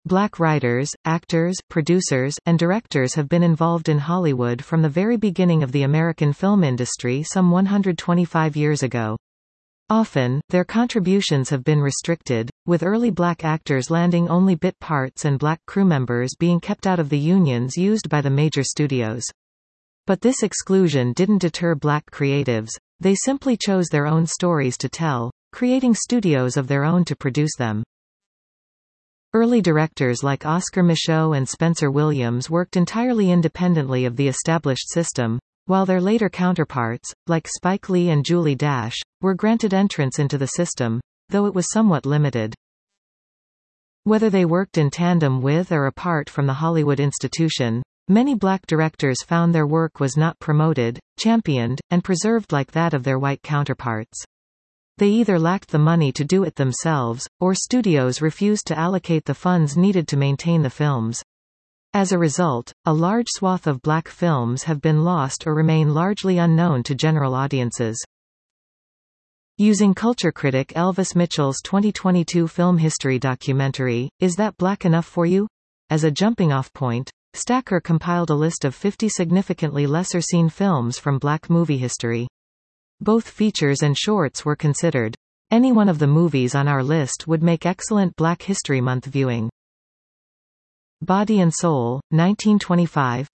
Black writers, actors, producers, and directors have been involved in Hollywood from the very beginning of the American film industry some 125 years ago. Often, their contributions have been restricted, with early black actors landing only bit parts and black crew members being kept out of the unions used by the major studios. But this exclusion didn't deter black creatives. They simply chose their own stories to tell, creating studios of their own to produce them. Early directors like Oscar Micheaux and Spencer Williams worked entirely independently of the established system, while their later counterparts, like Spike Lee and Julie Dash, were granted entrance into the system, though it was somewhat limited. Whether they worked in tandem with or apart from the Hollywood institution, many black directors found their work was not promoted, championed, and preserved like that of their white counterparts. They either lacked the money to do it themselves, or studios refused to allocate the funds needed to maintain the films. As a result, a large swath of black films have been lost or remain largely unknown to general audiences. Using culture critic Elvis Mitchell's 2022 film history documentary, Is That Black Enough for You? As a jumping-off point, Stacker compiled a list of 50 significantly lesser-seen films from black movie history. Both features and shorts were considered. Any one of the movies on our list would make excellent Black History Month viewing. Body and Soul, 1925.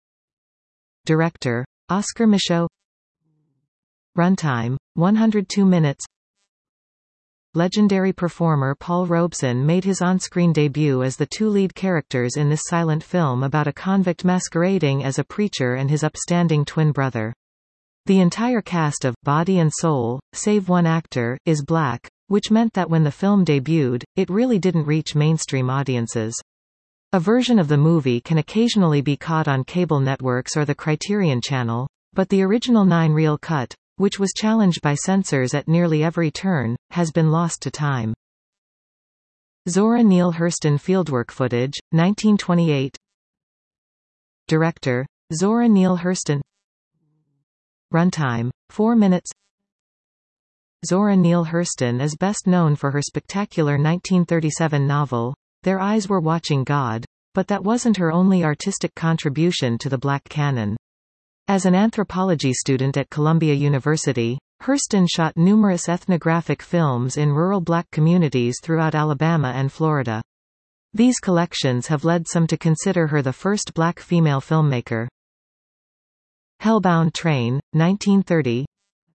Director, Oscar Micheaux. Runtime, 102 minutes. Legendary performer Paul Robeson made his on-screen debut as the two lead characters in this silent film about a convict masquerading as a preacher and his upstanding twin brother. The entire cast of Body and Soul, save one actor, is black, which meant that when the film debuted, it really didn't reach mainstream audiences. A version of the movie can occasionally be caught on cable networks or the Criterion Channel, but the original 9-reel cut, which was challenged by censors at nearly every turn, has been lost to time. Zora Neale Hurston fieldwork footage, 1928. Director, Zora Neale Hurston. Runtime, 4 minutes. Zora Neale Hurston is best known for her spectacular 1937 novel, Their Eyes Were Watching God, but that wasn't her only artistic contribution to the black canon. As an anthropology student at Columbia University, Hurston shot numerous ethnographic films in rural black communities throughout Alabama and Florida. These collections have led some to consider her the first black female filmmaker. Hellbound Train, 1930.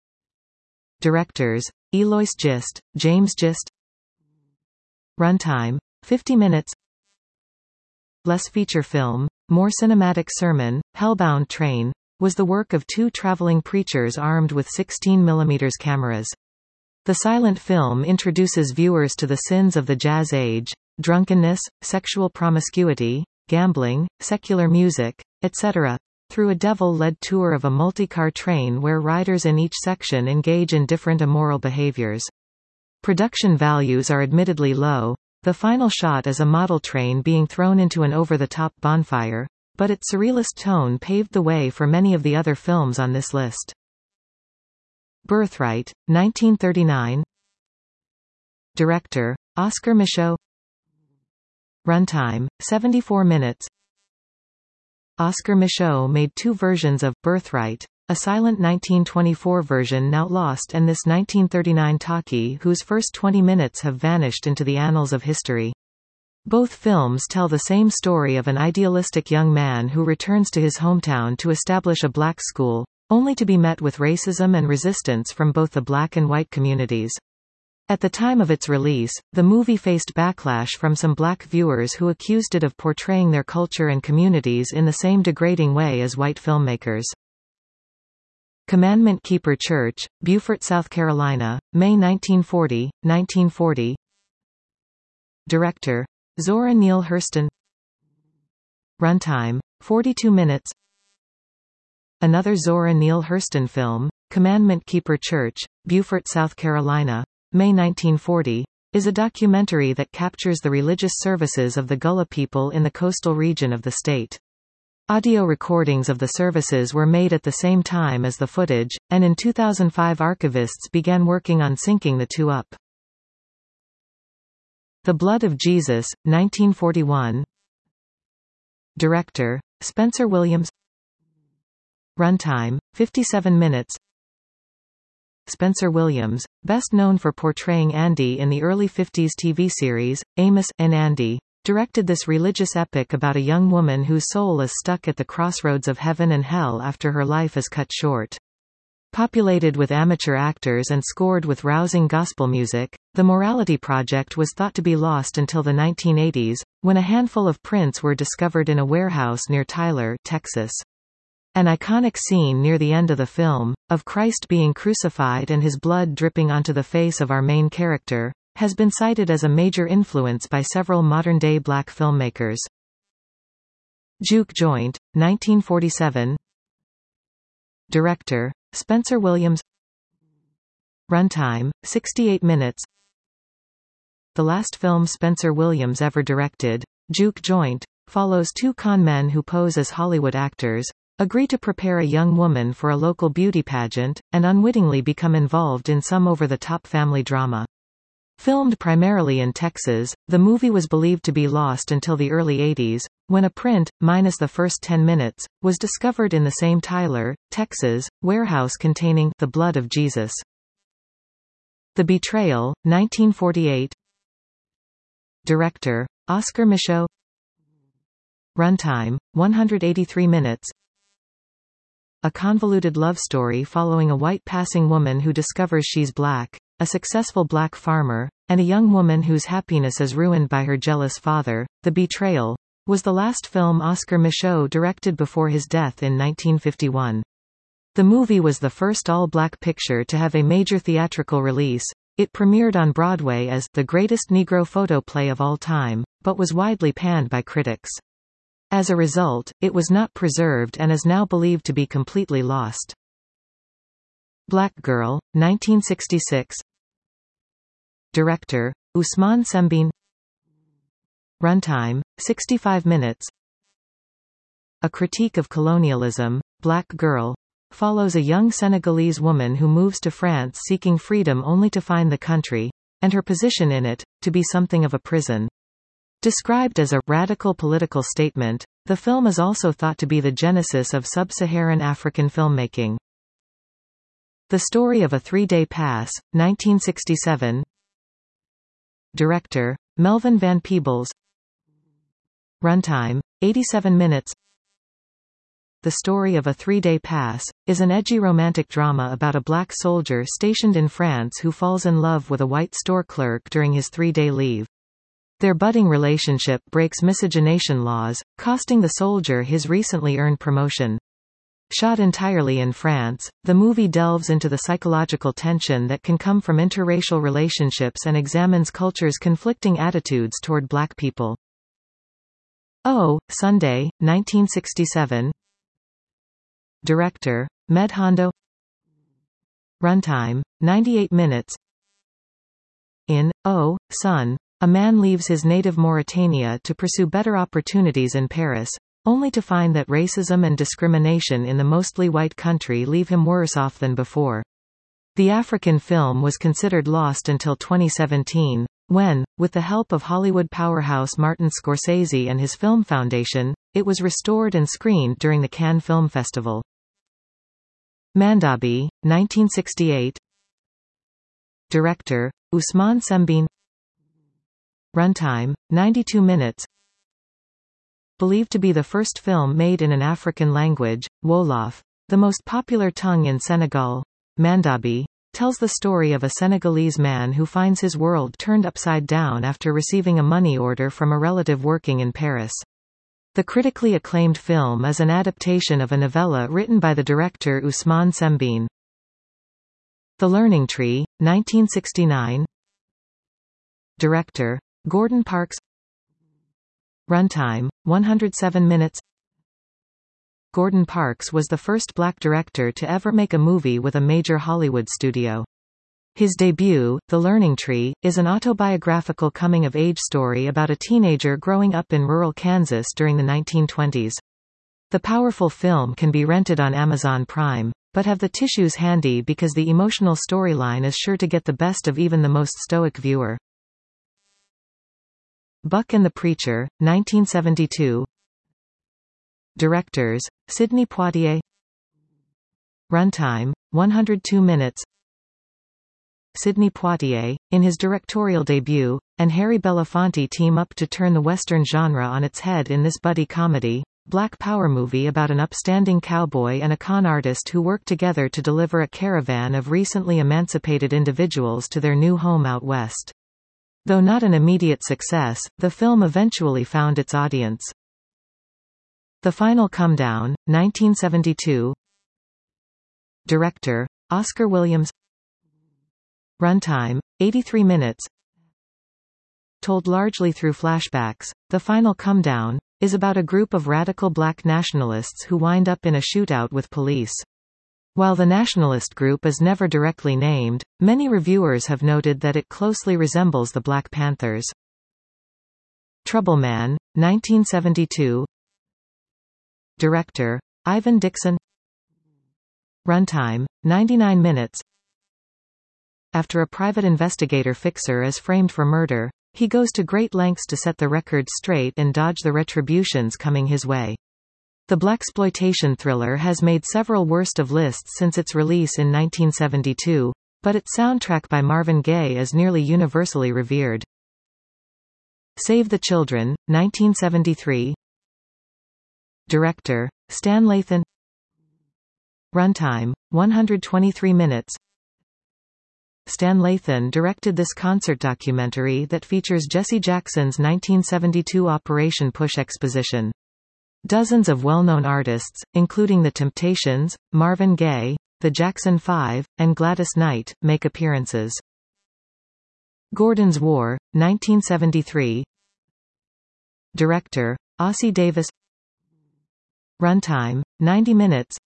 Directors, Eloise Gist, James Gist. Runtime, 50 minutes. Less feature film, more cinematic sermon, Hellbound Train, was the work of two traveling preachers armed with 16mm cameras. The silent film introduces viewers to the sins of the Jazz Age, drunkenness, sexual promiscuity, gambling, secular music, etc., through a devil-led tour of a multi-car train where riders in each section engage in different immoral behaviors. Production values are admittedly low. The final shot is a model train being thrown into an over-the-top bonfire, but its surrealist tone paved the way for many of the other films on this list. Birthright, 1939. Director, Oscar Micheaux. Runtime, 74 minutes. Oscar Micheaux made two versions of Birthright, a silent 1924 version now lost and this 1939 talkie whose first 20 minutes have vanished into the annals of history. Both films tell the same story of an idealistic young man who returns to his hometown to establish a black school, only to be met with racism and resistance from both the black and white communities. At the time of its release, the movie faced backlash from some black viewers who accused it of portraying their culture and communities in the same degrading way as white filmmakers. Commandment Keeper Church, Beaufort, South Carolina, May 1940. Director, Zora Neale Hurston. Runtime, 42 minutes. Another Zora Neale Hurston film, Commandment Keeper Church, Beaufort, South Carolina, May 1940, is a documentary that captures the religious services of the Gullah people in the coastal region of the state. Audio recordings of the services were made at the same time as the footage, and in 2005 archivists began working on syncing the two up. The Blood of Jesus, 1941. Director, Spencer Williams. Runtime, 57 minutes. Spencer Williams, best known for portraying Andy in the early 50s TV series, Amos and Andy, directed this religious epic about a young woman whose soul is stuck at the crossroads of heaven and hell after her life is cut short. Populated with amateur actors and scored with rousing gospel music, The Morality Project was thought to be lost until the 1980s, when a handful of prints were discovered in a warehouse near Tyler, Texas. An iconic scene near the end of the film, of Christ being crucified and his blood dripping onto the face of our main character, has been cited as a major influence by several modern-day black filmmakers. Juke Joint, 1947. Director, Spencer Williams. Runtime, 68 minutes. The last film Spencer Williams ever directed, Juke Joint, follows two con men who pose as Hollywood actors, agree to prepare a young woman for a local beauty pageant, and unwittingly become involved in some over-the-top family drama. Filmed primarily in Texas, the movie was believed to be lost until the early 80s, when a print, minus the first 10 minutes, was discovered in the same Tyler, Texas, warehouse containing The Blood of Jesus. The Betrayal, 1948. Director, Oscar Micheaux. Runtime, 183 minutes. A convoluted love story following a white passing woman who discovers she's black, a successful black farmer, and a young woman whose happiness is ruined by her jealous father. The Betrayal was the last film Oscar Micheaux directed before his death in 1951. The movie was the first all-black picture to have a major theatrical release. It premiered on Broadway as the greatest Negro photo play of all time, but was widely panned by critics. As a result, it was not preserved and is now believed to be completely lost. Black Girl, 1966. Director, Ousmane Sembène. Runtime, 65 minutes. A critique of colonialism, Black Girl, follows a young Senegalese woman who moves to France seeking freedom only to find the country, and her position in it, to be something of a prison. Described as a radical political statement, the film is also thought to be the genesis of sub-Saharan African filmmaking. The Story of a Three-Day Pass, 1967. Director, Melvin Van Peebles. Runtime, 87 minutes. The Story of a Three-Day Pass is an edgy romantic drama about a black soldier stationed in France who falls in love with a white store clerk during his 3-day leave. Their budding relationship breaks miscegenation laws, costing the soldier his recently earned promotion. Shot entirely in France, the movie delves into the psychological tension that can come from interracial relationships and examines culture's conflicting attitudes toward black people. Oh, Sunday, 1967. Director, Med Hondo. Runtime, 98 minutes. In Oh, Son, a man leaves his native Mauritania to pursue better opportunities in Paris, only to find that racism and discrimination in the mostly white country leave him worse off than before. The African film was considered lost until 2017, when, with the help of Hollywood powerhouse Martin Scorsese and his Film Foundation, it was restored and screened during the Cannes Film Festival. Mandabi, 1968. Director, Ousmane Sembène. Runtime, 92 minutes. Believed to be the first film made in an African language, Wolof, the most popular tongue in Senegal, Mandabi, tells the story of a Senegalese man who finds his world turned upside down after receiving a money order from a relative working in Paris. The critically acclaimed film is an adaptation of a novella written by the director Ousmane Sembène. The Learning Tree, 1969. Director, Gordon Parks. Runtime, 107 minutes. Gordon Parks was the first black director to ever make a movie with a major Hollywood studio. His debut, The Learning Tree, is an autobiographical coming-of-age story about a teenager growing up in rural Kansas during the 1920s. The powerful film can be rented on Amazon Prime, but have the tissues handy because the emotional storyline is sure to get the best of even the most stoic viewer. Buck and the Preacher, 1972. Directors, Sidney Poitier. Runtime, 102 minutes. Sidney Poitier, in his directorial debut, and Harry Belafonte team up to turn the Western genre on its head in this buddy comedy, Black Power movie about an upstanding cowboy and a con artist who work together to deliver a caravan of recently emancipated individuals to their new home out west. Though not an immediate success, the film eventually found its audience. The Final Comedown, 1972. Director, Oscar Williams. Runtime, 83 minutes. Told largely through flashbacks, The Final Comedown is about a group of radical black nationalists who wind up in a shootout with police. While the nationalist group is never directly named, many reviewers have noted that it closely resembles the Black Panthers. Troubleman, 1972. Director, Ivan Dixon. Runtime, 99 minutes. After a private investigator Fixer is framed for murder, he goes to great lengths to set the record straight and dodge the retributions coming his way. The blaxploitation thriller has made several worst of lists since its release in 1972, but its soundtrack by Marvin Gaye is nearly universally revered. Save the Children, 1973. Director, Stan Lathan. Runtime, 123 minutes. Stan Lathan directed this concert documentary that features Jesse Jackson's 1972 Operation Push exposition. Dozens of well-known artists, including The Temptations, Marvin Gaye, the Jackson 5, and Gladys Knight, make appearances. Gordon's War, 1973. Director, Ossie Davis. Runtime, 90 minutes.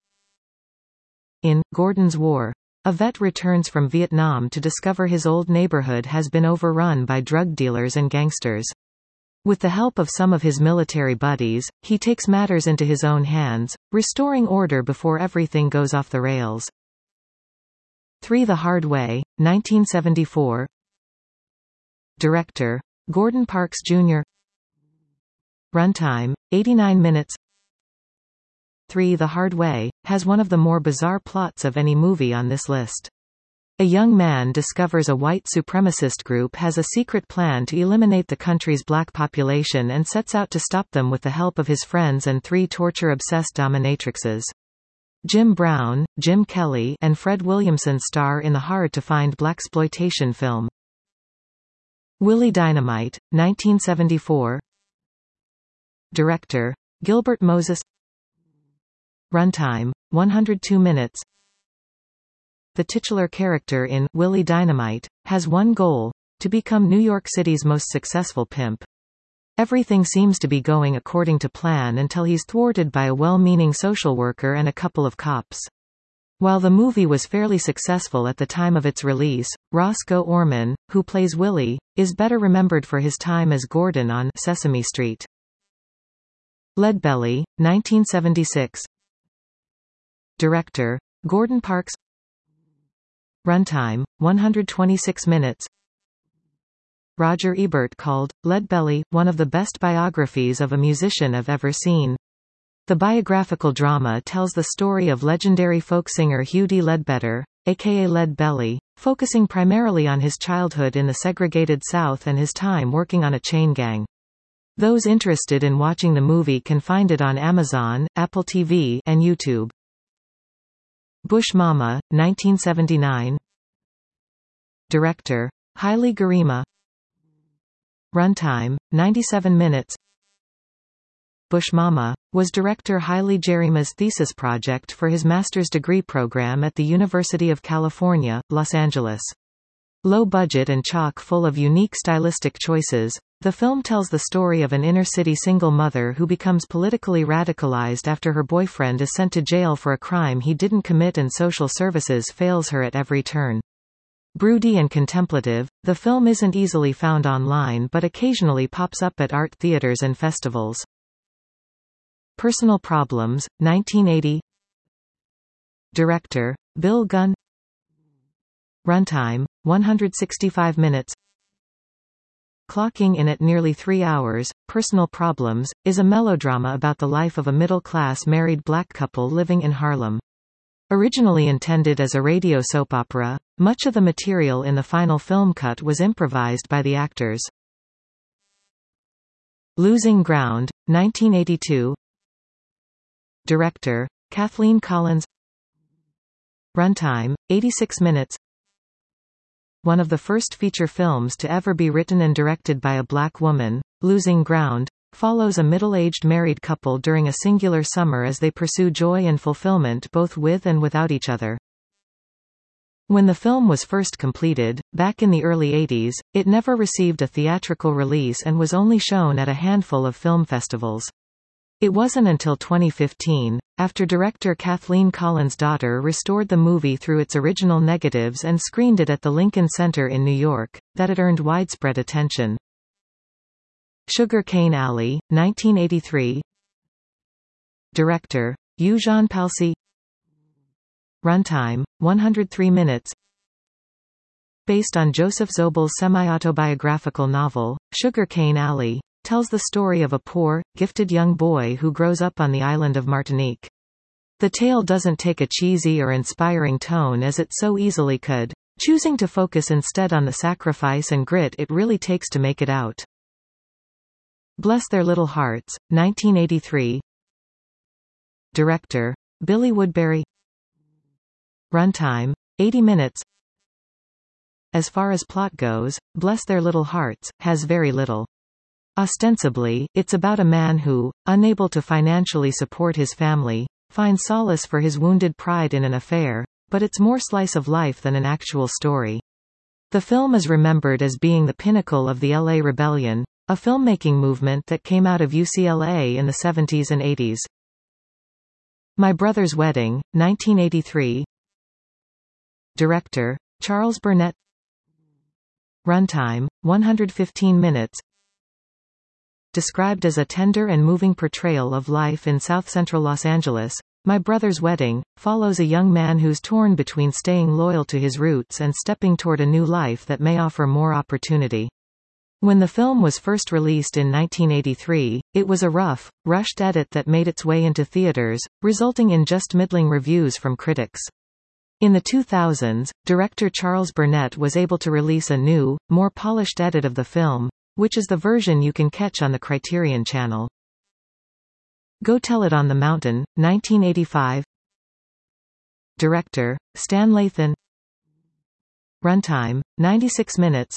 In Gordon's War, a vet returns from Vietnam to discover his old neighborhood has been overrun by drug dealers and gangsters. With the help of some of his military buddies, he takes matters into his own hands, restoring order before everything goes off the rails. 3 The Hard Way, 1974. Director, Gordon Parks Jr. Runtime, 89 minutes. 3 The Hard Way has one of the more bizarre plots of any movie on this list. A young man discovers a white supremacist group has a secret plan to eliminate the country's black population and sets out to stop them with the help of his friends and 3 torture-obsessed dominatrixes. Jim Brown, Jim Kelly, and Fred Williamson star in the hard-to-find blaxploitation film. Willie Dynamite, 1974. Director, Gilbert Moses. Runtime, 102 minutes. The titular character in Willie Dynamite has one goal: to become New York City's most successful pimp. Everything seems to be going according to plan until he's thwarted by a well-meaning social worker and a couple of cops. While the movie was fairly successful at the time of its release, Roscoe Orman, who plays Willie, is better remembered for his time as Gordon on Sesame Street. Leadbelly, 1976. Director, Gordon Parks. Runtime, 126 minutes. Roger Ebert called Leadbelly one of the best biographies of a musician I've ever seen. The biographical drama tells the story of legendary folk singer Hugh D. Ledbetter, aka Lead Belly, focusing primarily on his childhood in the segregated South and his time working on a chain gang. Those interested in watching the movie can find it on Amazon, Apple TV, and YouTube. Bush Mama, 1979. Director, Haile Gerima. Runtime, 97 minutes. Bush Mama was director Haile Gerima's thesis project for his master's degree program at the University of California, Los Angeles. Low budget and chock full of unique stylistic choices, the film tells the story of an inner-city single mother who becomes politically radicalized after her boyfriend is sent to jail for a crime he didn't commit and social services fails her at every turn. Broody and contemplative, the film isn't easily found online but occasionally pops up at art theaters and festivals. Personal Problems, 1980. Director, Bill Gunn. Runtime, 165 minutes. clocking in at nearly 3 hours. Personal Problems is a melodrama about the life of a middle-class married black couple living in Harlem. Originally intended as a radio soap opera, much of the material in the final film cut was improvised by the actors. Losing Ground, 1982. Director, Kathleen Collins. Runtime, 86 minutes. One of the first feature films to ever be written and directed by a black woman, Losing Ground follows a middle-aged married couple during a singular summer as they pursue joy and fulfillment both with and without each other. When the film was first completed, back in the early 80s, it never received a theatrical release and was only shown at a handful of film festivals. It wasn't until 2015, after director Kathleen Collins' daughter restored the movie through its original negatives and screened it at the Lincoln Center in New York, that it earned widespread attention. Sugar Cane Alley, 1983. Director, Eugene Palcy. Runtime, 103 minutes. Based on Joseph Zobel's semi-autobiographical novel, Sugar Cane Alley tells the story of a poor, gifted young boy who grows up on the island of Martinique. The tale doesn't take a cheesy or inspiring tone as it so easily could, choosing to focus instead on the sacrifice and grit it really takes to make it out. Bless Their Little Hearts, 1983. Director, Billy Woodbury. Runtime, 80 minutes. As far as plot goes, Bless Their Little Hearts has very little. Ostensibly, it's about a man who, unable to financially support his family, finds solace for his wounded pride in an affair, but it's more slice of life than an actual story. The film is remembered as being the pinnacle of the LA Rebellion, a filmmaking movement that came out of UCLA in the 70s and 80s. My Brother's Wedding, 1983. Director, Charles Burnett. Runtime, 115 minutes. Described as a tender and moving portrayal of life in south-central Los Angeles, My Brother's Wedding follows a young man who's torn between staying loyal to his roots and stepping toward a new life that may offer more opportunity. When the film was first released in 1983, it was a rough, rushed edit that made its way into theaters, resulting in just middling reviews from critics. In the 2000s, director Charles Burnett was able to release a new, more polished edit of the film, which is the version you can catch on the Criterion Channel. Go Tell It on the Mountain, 1985. Director, Stan Lathan. Runtime, 96 minutes.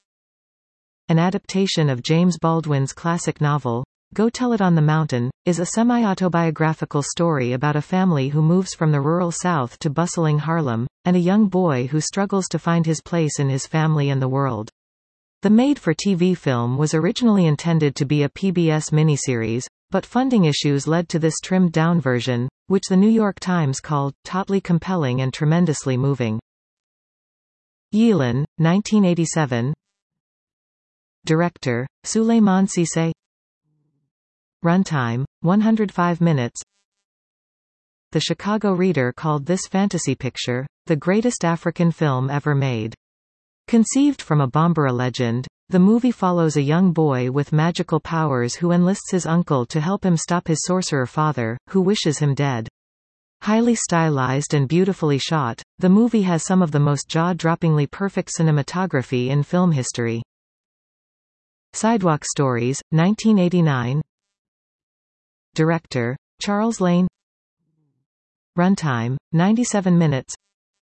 An adaptation of James Baldwin's classic novel, Go Tell It on the Mountain, is a semi-autobiographical story about a family who moves from the rural South to bustling Harlem, and a young boy who struggles to find his place in his family and the world. The made-for-TV film was originally intended to be a PBS miniseries, but funding issues led to this trimmed-down version, which the New York Times called tautly compelling and tremendously moving. Yeelan, 1987. Director, Souleymane Cissé. Runtime, 105 minutes. The Chicago Reader called this fantasy picture the greatest African film ever made. Conceived from a Bambara legend, the movie follows a young boy with magical powers who enlists his uncle to help him stop his sorcerer father, who wishes him dead. Highly stylized and beautifully shot, the movie has some of the most jaw-droppingly perfect cinematography in film history. Sidewalk Stories, 1989. Director, Charles Lane. Runtime, 97 minutes.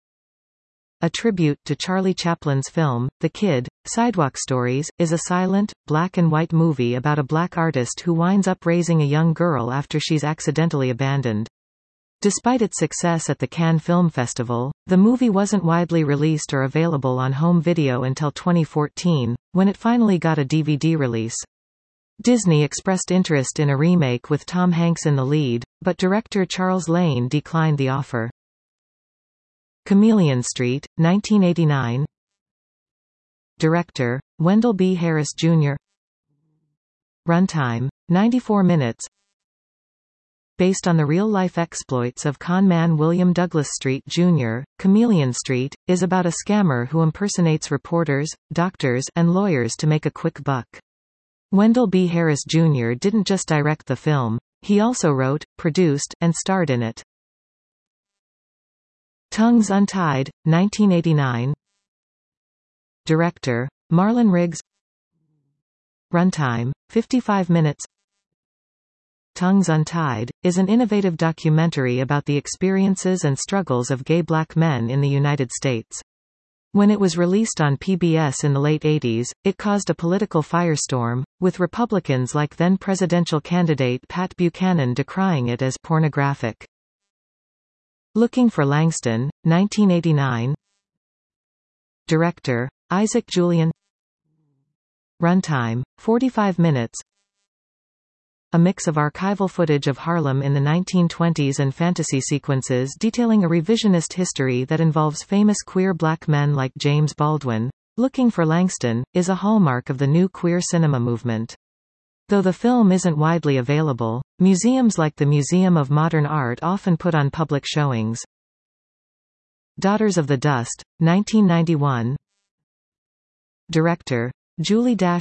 A tribute to Charlie Chaplin's film, The Kid, Sidewalk Stories, is a silent, black-and-white movie about a black artist who winds up raising a young girl after she's accidentally abandoned. Despite its success at the Cannes Film Festival, the movie wasn't widely released or available on home video until 2014, when it finally got a DVD release. Disney expressed interest in a remake with Tom Hanks in the lead, but director Charles Lane declined the offer. Chameleon Street, 1989. Director, Wendell B. Harris, Jr. Runtime, 94 minutes. based on the real-life exploits of con man William Douglas Street, Jr., Chameleon Street, is about a scammer who impersonates reporters, doctors, and lawyers to make a quick buck. Wendell B. Harris, Jr. didn't just direct the film, he also wrote, produced, and starred in it. Tongues Untied, 1989. Director, Marlon Riggs. Runtime, 55 minutes. Tongues Untied is an innovative documentary about the experiences and struggles of gay black men in the United States. When it was released on PBS in the late 80s, it caused a political firestorm, with Republicans like then-presidential candidate Pat Buchanan decrying it as pornographic. Looking for Langston, 1989. Director, Isaac Julien. Runtime, 45 minutes. A mix of archival footage of Harlem in the 1920s and fantasy sequences detailing a revisionist history that involves famous queer black men like James Baldwin. Looking for Langston is a hallmark of the new queer cinema movement. Though the film isn't widely available, museums like the Museum of Modern Art often put on public showings. Daughters of the Dust, 1991. Director, Julie Dash.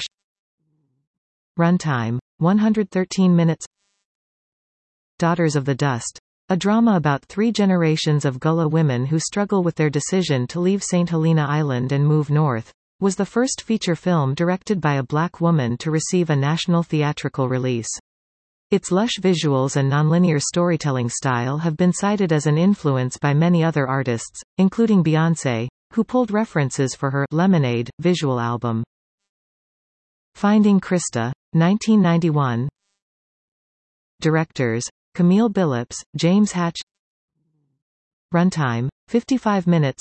Runtime, 113 minutes. Daughters of the Dust, a drama about 3 generations of Gullah women who struggle with their decision to leave St. Helena Island and move north, was the first feature film directed by a black woman to receive a national theatrical release. Its lush visuals and nonlinear storytelling style have been cited as an influence by many other artists, including Beyoncé, who pulled references for her Lemonade visual album. Finding Krista, 1991. Directors, Camille Billups, James Hatch. Runtime, 55 minutes.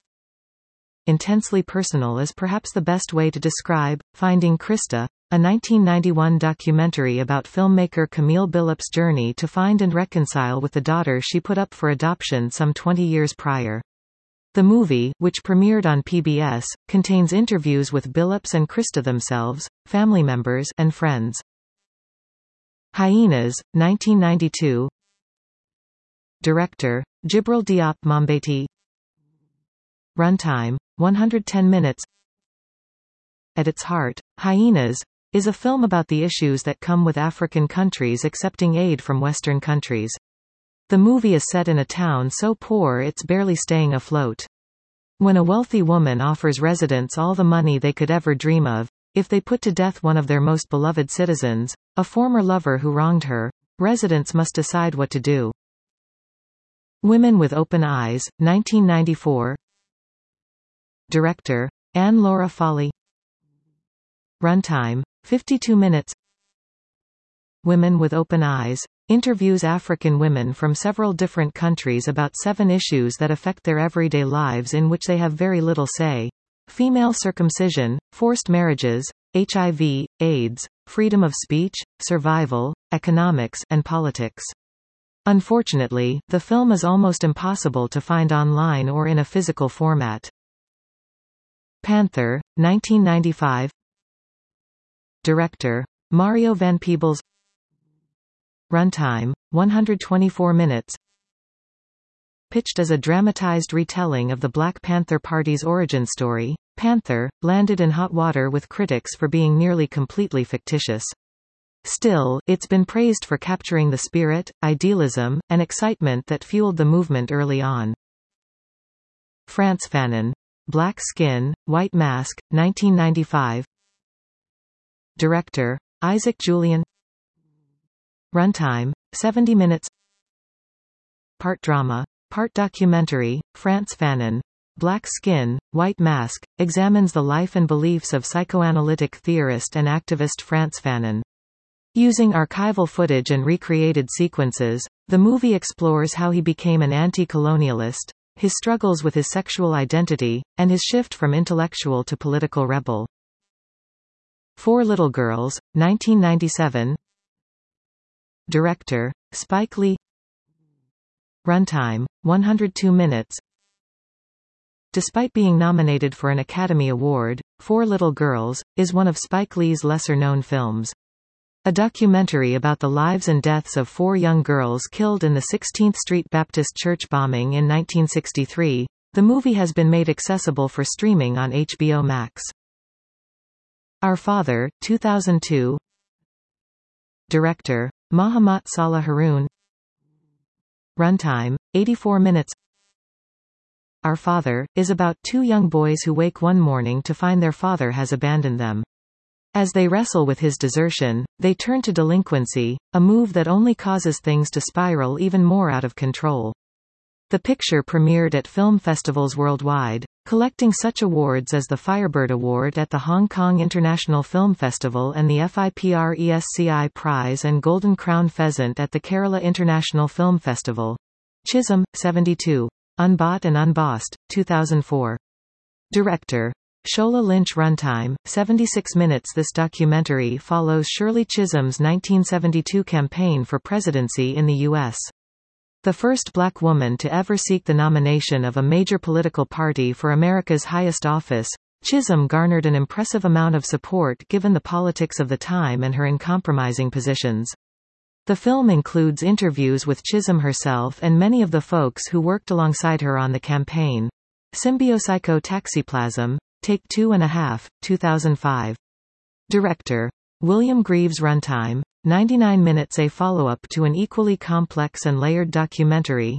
Intensely personal is perhaps the best way to describe Finding Krista, a 1991 documentary about filmmaker Camille Billups' journey to find and reconcile with the daughter she put up for adoption some 20 years prior. The movie, which premiered on PBS, contains interviews with Billups and Krista themselves, family members, and friends. Hyenas, 1992. Director, Djibril Diop Mambéty. Runtime, 110 minutes. At its heart, Hyenas is a film about the issues that come with African countries accepting aid from Western countries. The movie is set in a town so poor it's barely staying afloat. When a wealthy woman offers residents all the money they could ever dream of, if they put to death one of their most beloved citizens, a former lover who wronged her, residents must decide what to do. Women with Open Eyes, 1994. Director, Anne-Laura Foley. Runtime, 52 minutes. Women with Open Eyes interviews African women from several different countries about 7 issues that affect their everyday lives in which they have very little say. Female circumcision, forced marriages, HIV, AIDS, freedom of speech, survival, economics, and politics. Unfortunately, the film is almost impossible to find online or in a physical format. Panther, 1995. Director, Mario Van Peebles. Runtime, 124 minutes. Pitched as a dramatized retelling of the Black Panther Party's origin story, Panther landed in hot water with critics for being nearly completely fictitious. Still, it's been praised for capturing the spirit, idealism, and excitement that fueled the movement early on. Frantz Fanon. Black Skin, White Mask, 1995. Director, Isaac Julien. Runtime, 70 minutes. Part drama, part documentary, Frantz Fanon. Black Skin, White Mask, examines the life and beliefs of psychoanalytic theorist and activist Frantz Fanon. Using archival footage and recreated sequences, the movie explores how he became an anti-colonialist, his struggles with his sexual identity, and his shift from intellectual to political rebel. Four Little Girls, 1997. Director, Spike Lee. Runtime, 102 minutes. Despite being nominated for an Academy Award, Four Little Girls is one of Spike Lee's lesser-known films. a documentary about the lives and deaths of 4 young girls killed in the 16th Street Baptist Church bombing in 1963. The movie has been made accessible for streaming on HBO Max. Our Father, 2002. Director, Mahamat Salah Haroon. Runtime, 84 minutes. Our Father is about 2 young boys who wake one morning to find their father has abandoned them. As they wrestle with his desertion, they turn to delinquency, a move that only causes things to spiral even more out of control. The picture premiered at film festivals worldwide, collecting such awards as the Firebird Award at the Hong Kong International Film Festival and the FIPRESCI Prize and Golden Crown Pheasant at the Kerala International Film Festival. Chisholm, 72. Unbought and Unbossed, 2004. Director, Shola Lynch. Runtime, 76 minutes. This documentary follows Shirley Chisholm's 1972 campaign for presidency in the U.S. The first black woman to ever seek the nomination of a major political party for America's highest office, Chisholm garnered an impressive amount of support given the politics of the time and her uncompromising positions. The film includes interviews with Chisholm herself and many of the folks who worked alongside her on the campaign. Symbiopsychotoxicplasm, Take 2.5, 2005. Director, William Greaves. Runtime, 99 minutes. A follow-up to an equally complex and layered documentary,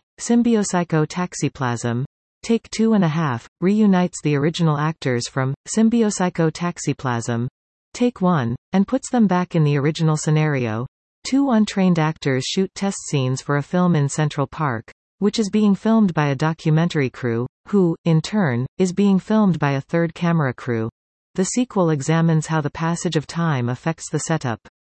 Symbiopsychotoxicplasm, Take 2.5, reunites the original actors from Symbiopsychotoxicplasm, Take 1, and puts them back in the original scenario. 2 untrained actors shoot test scenes for a film in Central Park, which is being filmed by a documentary crew, who, in turn, is being filmed by a third camera crew. The sequel examines how the passage of time affects the setup.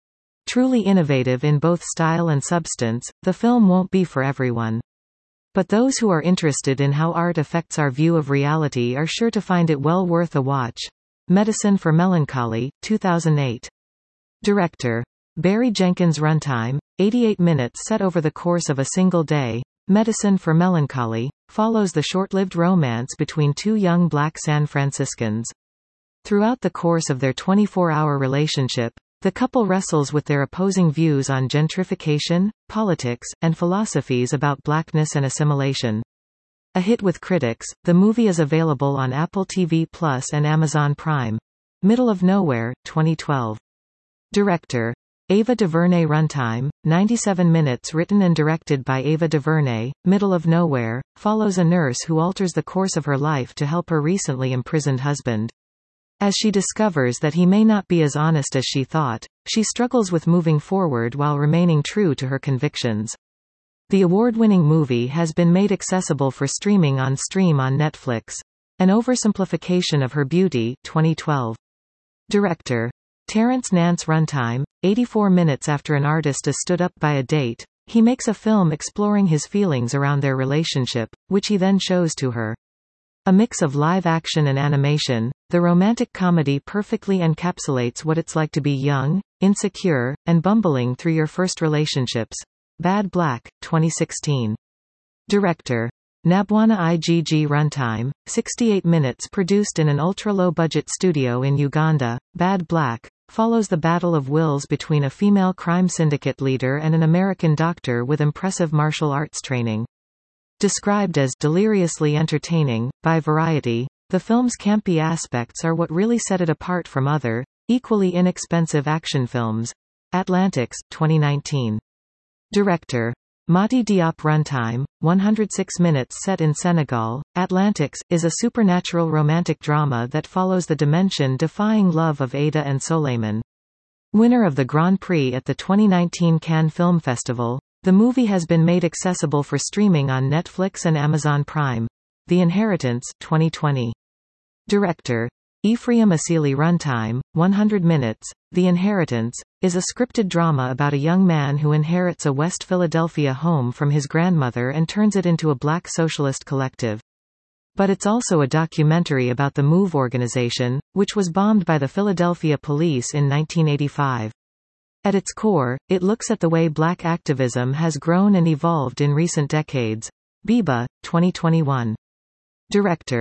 Truly innovative in both style and substance, the film won't be for everyone. But those who are interested in how art affects our view of reality are sure to find it well worth a watch. Medicine for Melancholy, 2008. Director, Barry Jenkins. Runtime, 88 minutes. Set over the course of a single day, Medicine for Melancholy follows the short-lived romance between 2 young black San Franciscans. Throughout the course of their 24-hour relationship, the couple wrestles with their opposing views on gentrification, politics, and philosophies about blackness and assimilation. A hit with critics, the movie is available on Apple TV Plus and Amazon Prime. Middle of Nowhere, 2012. Director, Ava DuVernay. Runtime, 97 minutes. Written and directed by Ava DuVernay, Middle of Nowhere follows a nurse who alters the course of her life to help her recently imprisoned husband. As she discovers that he may not be as honest as she thought, she struggles with moving forward while remaining true to her convictions. The award-winning movie has been made accessible for streaming on Netflix. An oversimplification of her beauty, 2012. Director, Terrence Nance. Runtime, 84 minutes. After an artist is stood up by a date, he makes a film exploring his feelings around their relationship, which he then shows to her. A mix of live action and animation, the romantic comedy perfectly encapsulates what it's like to be young, insecure, and bumbling through your first relationships. Bad Black, 2016. Director, Nabwana Igg. Runtime, 68 minutes. Produced in an ultra-low-budget studio in Uganda, Bad Black follows the battle of wills between a female crime syndicate leader and an American doctor with impressive martial arts training. Described as deliriously entertaining by Variety, the film's campy aspects are what really set it apart from other, equally inexpensive action films. Atlantics, 2019. Director, Mati Diop. Runtime, 106 minutes. Set in Senegal, Atlantics is a supernatural romantic drama that follows the dimension-defying love of Ada and Soleiman. Winner of the Grand Prix at the 2019 Cannes Film Festival, the movie has been made accessible for streaming on Netflix and Amazon Prime. The Inheritance, 2020. Director, Ephraim Asili. Runtime, 100 minutes. The Inheritance is a scripted drama about a young man who inherits a West Philadelphia home from his grandmother and turns it into a black socialist collective. But it's also a documentary about the MOVE organization, which was bombed by the Philadelphia police in 1985. At its core, it looks at the way black activism has grown and evolved in recent decades. Biba, 2021. Director,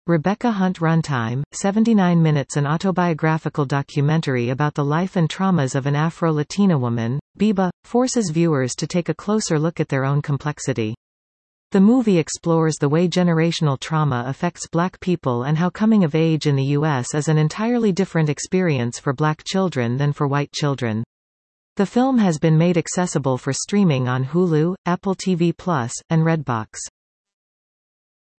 Rebecca Hunt Runtime, 79 minutes. An autobiographical documentary about the life and traumas of an Afro-Latina woman, Biba, forces viewers to take a closer look at their own complexity. The movie explores the way generational trauma affects Black people and how coming of age in the U.S. is an entirely different experience for Black children than for white children. The film has been made accessible for streaming on Hulu, Apple TV+, and Redbox.